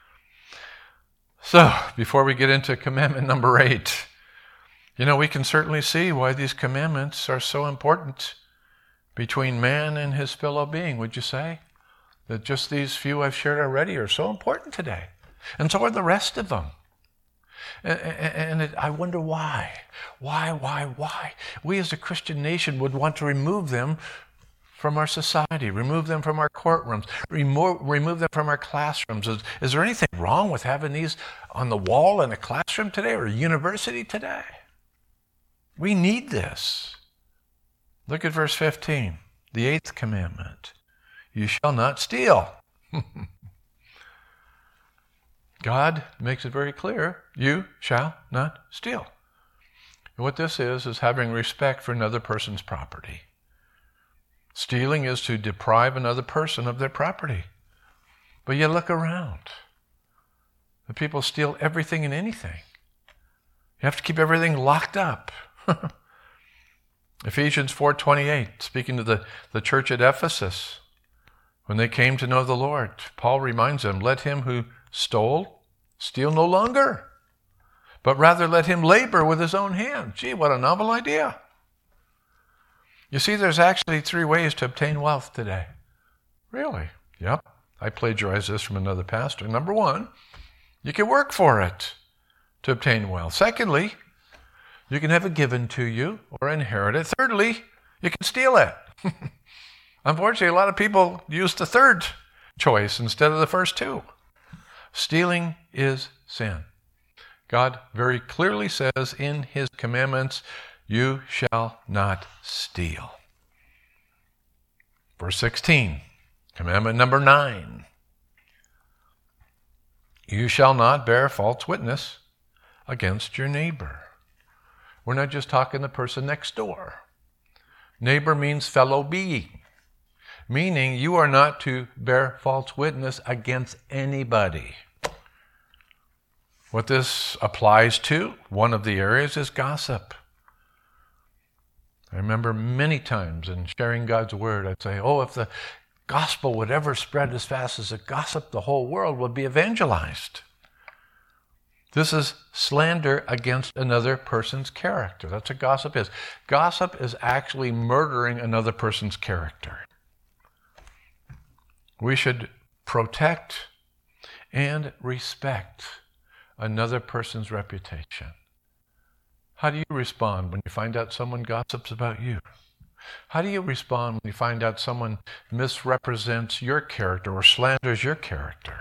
So, before we get into commandment number 8, you know, we can certainly see why these commandments are so important between man and his fellow being, would you say? That just these few I've shared already are so important today. And so are the rest of them. And I wonder why. Why? We as a Christian nation would want to remove them from our society, remove them from our courtrooms, remove them from our classrooms. Is there anything wrong with having these on the wall in a classroom today or a university today? We need this. Look at verse 15, the 8th commandment. You shall not steal. God makes it very clear, you shall not steal. And what this is having respect for another person's property. Stealing is to deprive another person of their property. But you look around. The people steal everything and anything. You have to keep everything locked up. Ephesians 4:28, speaking to the church at Ephesus, when they came to know the Lord, Paul reminds them, let him who stole steal no longer, but rather let him labor with his own hand. Gee, what a novel idea. You see, there's actually 3 ways to obtain wealth today. Really? Yep. I plagiarized this from another pastor. Number 1, you can work for it to obtain wealth. Secondly, you can have it given to you or inherit it. Thirdly, you can steal it. Unfortunately, a lot of people use the third choice instead of the first 2. Stealing is sin. God very clearly says in his commandments, you shall not steal. Verse 16, commandment number 9. You shall not bear false witness against your neighbor. We're not just talking the person next door. Neighbor means fellow being, meaning you are not to bear false witness against anybody. What this applies to, one of the areas, is gossip. I remember many times in sharing God's word, I'd say, if gospel would ever spread as fast as a gossip, the whole world would be evangelized. This is slander against another person's character. That's what gossip is. Gossip is actually murdering another person's character. We should protect and respect another person's reputation. How do you respond when you find out someone gossips about you? How do you respond when you find out someone misrepresents your character or slanders your character?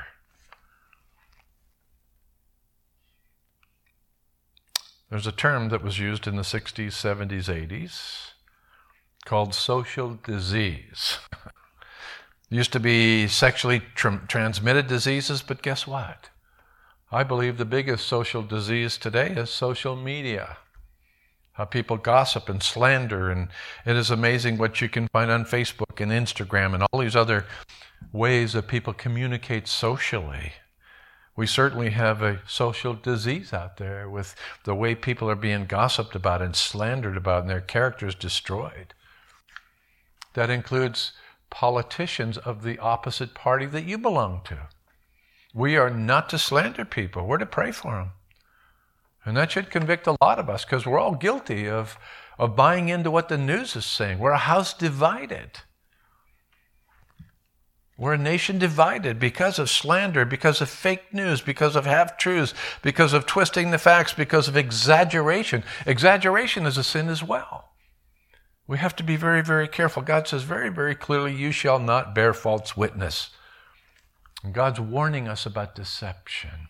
There's a term that was used in the 60s, 70s, 80s called social disease. It used to be sexually transmitted diseases, but guess what? I believe the biggest social disease today is social media. How people gossip and slander, and it is amazing what you can find on Facebook and Instagram and all these other ways that people communicate socially. We certainly have a social disease out there with the way people are being gossiped about and slandered about and their characters destroyed. That includes politicians of the opposite party that you belong to. We are not to slander people. We're to pray for them. And that should convict a lot of us because we're all guilty of buying into what the news is saying. We're a house divided. We're a nation divided because of slander, because of fake news, because of half-truths, because of twisting the facts, because of exaggeration. Exaggeration is a sin as well. We have to be very, very careful. God says very, very clearly, you shall not bear false witness. And God's warning us about deception.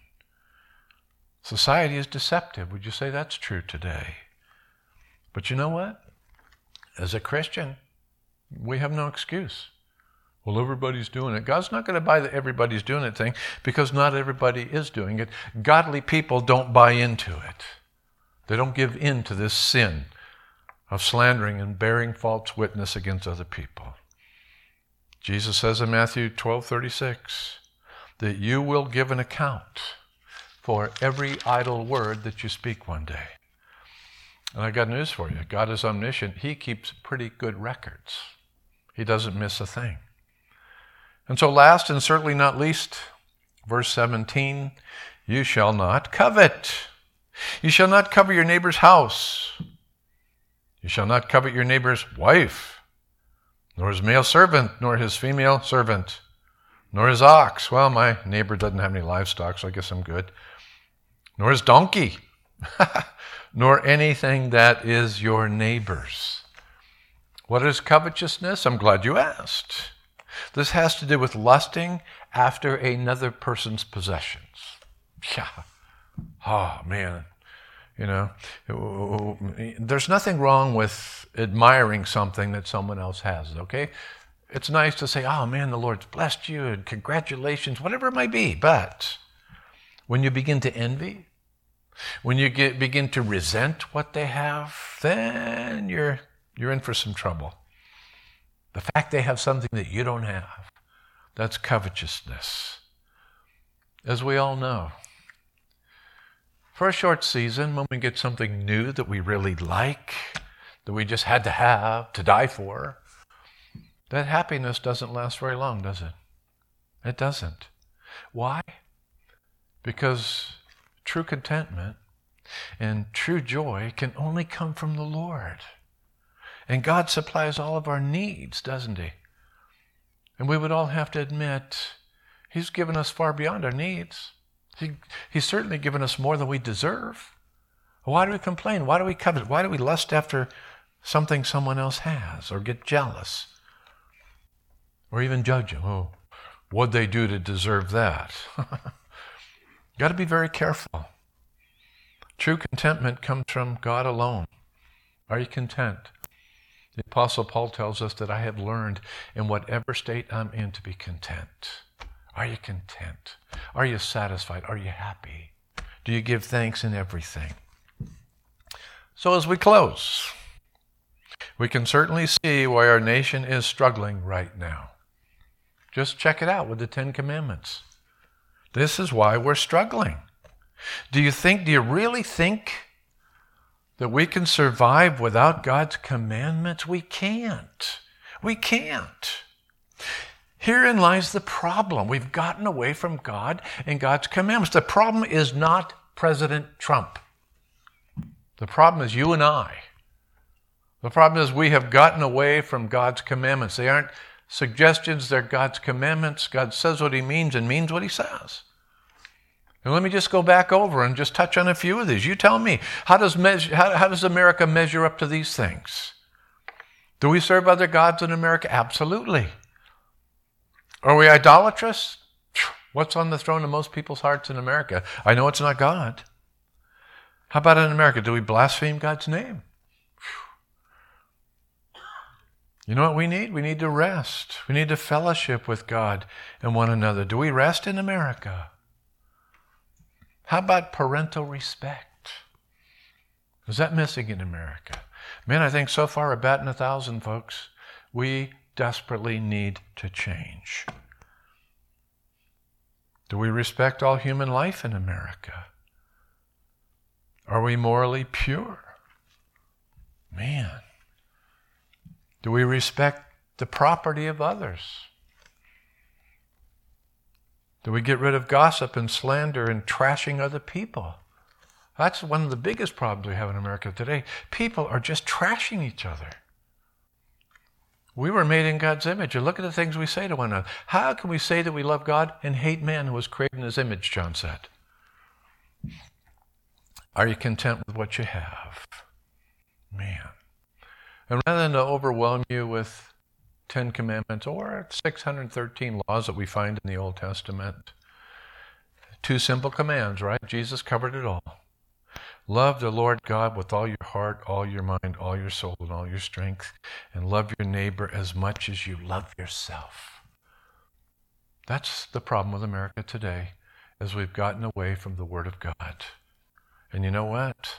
Society is deceptive. Would you say that's true today? But you know what? As a Christian, we have no excuse. Well, everybody's doing it. God's not going to buy the everybody's doing it thing because not everybody is doing it. Godly people don't buy into it. They don't give in to this sin of slandering and bearing false witness against other people. Jesus says in Matthew 12:36 that you will give an account for every idle word that you speak one day. And I got news for you. God is omniscient. He keeps pretty good records. He doesn't miss a thing. And so last and certainly not least, verse 17, you shall not covet. You shall not covet your neighbor's house. You shall not covet your neighbor's wife, nor his male servant, nor his female servant, nor his ox. Well, my neighbor doesn't have any livestock, so I guess I'm good. Nor his donkey, nor anything that is your neighbor's. What is covetousness? I'm glad you asked. This has to do with lusting after another person's possessions. Yeah. Oh, man. You know, there's nothing wrong with admiring something that someone else has, okay? It's nice to say, oh, man, the Lord's blessed you, and congratulations, whatever it might be. But when you begin to envy, when you begin to resent what they have, then you're in for some trouble. The fact they have something that you don't have, that's covetousness. As we all know, for a short season, when we get something new that we really like, that we just had to have, to die for, that happiness doesn't last very long, does it? It doesn't. Why? Because true contentment and true joy can only come from the Lord. And God supplies all of our needs, doesn't He? And we would all have to admit, He's given us far beyond our needs. He's certainly given us more than we deserve. Why do we complain? Why do we covet? Why do we lust after something someone else has or get jealous? Or even judge them. Oh, what'd they do to deserve that? Got to be very careful. True contentment comes from God alone. Are you content? The Apostle Paul tells us that I have learned in whatever state I'm in to be content. Are you content? Are you satisfied? Are you happy? Do you give thanks in everything? So as we close, we can certainly see why our nation is struggling right now. Just check it out with the Ten Commandments. This is why we're struggling. Do you really think that we can survive without God's commandments? We can't. We can't. Herein lies the problem. We've gotten away from God and God's commandments. The problem is not President Trump. The problem is you and I. The problem is we have gotten away from God's commandments. They aren't suggestions, they're God's commandments. God says what he means and means what he says. And let me just go back over and just touch on a few of these. You tell me, how does America measure up to these things? Do we serve other gods in America? Absolutely. Are we idolatrous? What's on the throne of most people's hearts in America? I know it's not God. How about in America? Do we blaspheme God's name? You know what we need? We need to rest. We need to fellowship with God and one another. Do we rest in America? How about parental respect? Is that missing in America? Man, I think so far a bat in 1,000, folks. We desperately need to change. Do we respect all human life in America? Are we morally pure? Man. Do we respect the property of others? Do we get rid of gossip and slander and trashing other people? That's one of the biggest problems we have in America today. People are just trashing each other. We were made in God's image, and look at the things we say to one another. How can we say that we love God and hate man who was created in his image, John said? Are you content with what you have? Man. And rather than to overwhelm you with 10 commandments or 613 laws that we find in the Old Testament, 2 simple commands, right? Jesus covered it all. Love the Lord God with all your heart, all your mind, all your soul, and all your strength, and love your neighbor as much as you love yourself. That's the problem with America today, as we've gotten away from the Word of God. And you know what?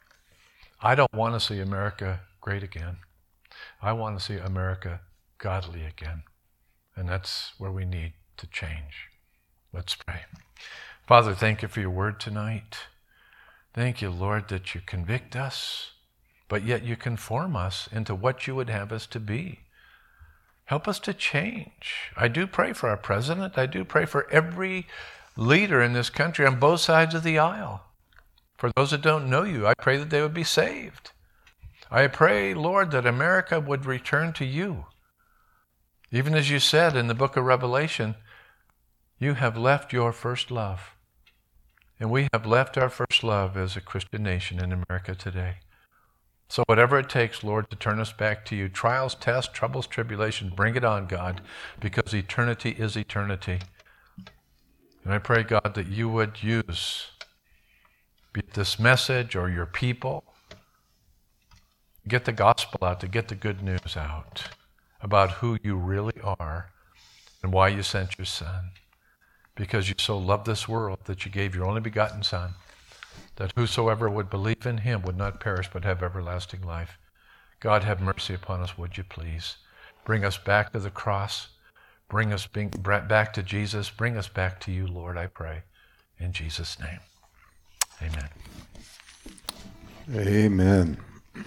I don't want to see America great again. I want to see America godly again. And that's where we need to change. Let's pray. Father, thank you for your word tonight. Thank you, Lord, that you convict us, but yet you conform us into what you would have us to be. Help us to change. I do pray for our president. I do pray for every leader in this country on both sides of the aisle. For those that don't know you, I pray that they would be saved. I pray, Lord, that America would return to you. Even as you said in the book of Revelation, you have left your first love. And we have left our first love as a Christian nation in America today. So whatever it takes, Lord, to turn us back to you, trials, tests, troubles, tribulations, bring it on, God, because eternity is eternity. And I pray, God, that you would use, be it this message or your people, get the gospel out, to get the good news out about who you really are and why you sent your Son. Because you so loved this world that you gave your only begotten Son, that whosoever would believe in him would not perish but have everlasting life. God, have mercy upon us, would you please? Bring us back to the cross. Bring us back to Jesus. Bring us back to you, Lord, I pray. In Jesus' name. Amen. Amen.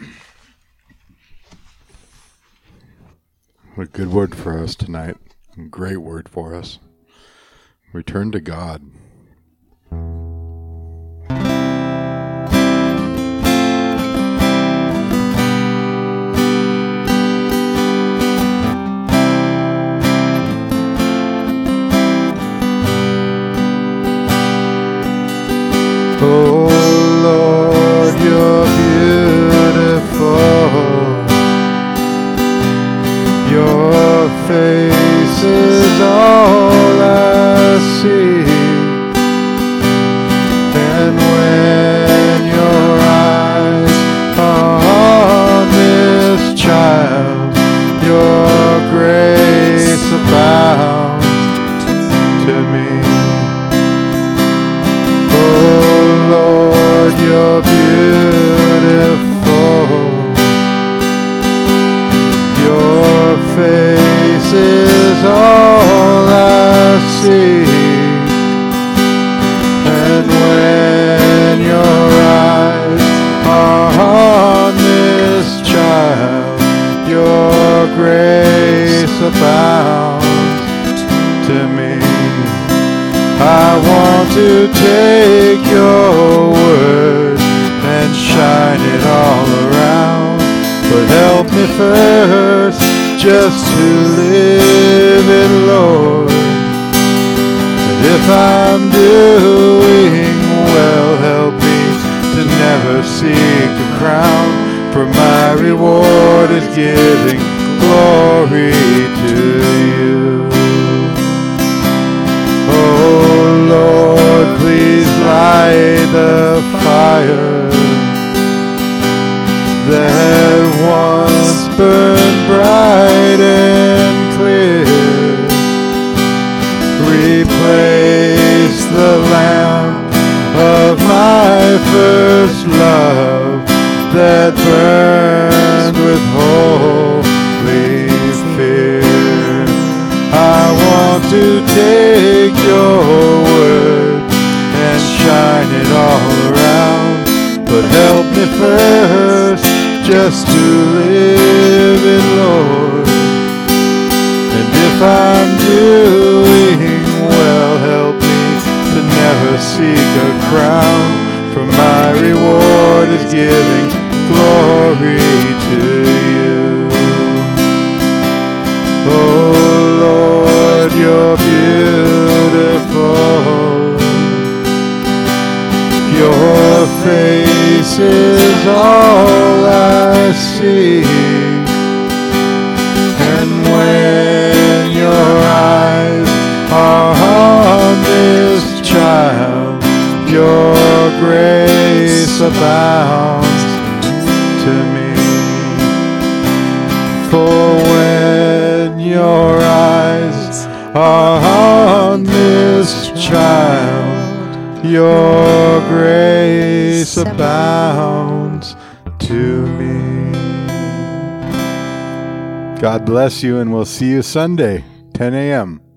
What a good word for us tonight. A great word for us. Return to God. Oh Lord, you're beautiful. Your face is all I see. And when your eyes are on this child, your grace abounds to me. Oh Lord, you're beautiful. Your face is all I see. And when your eyes are on this child, your grace abounds to take your word and shine it all around. But help me first just to live it, Lord. And if I'm doing well, help me to never seek a crown, for my reward is giving glory to you. Oh Lord, please light the fire that once burned bright and clear. Replace the lamp of my first love that burned with holy fear. I want to take your word and shine it all around, but help me first just to live it, Lord. And if I'm doing well, help me to never seek a crown, for my reward is giving glory to you. Oh Lord, you're beautiful. Your face is all I see. And when your eyes are on this child, your grace abounds to me. For when your eyes are on this child, your grace abounds to me. God bless you, and we'll see you Sunday, 10 a.m.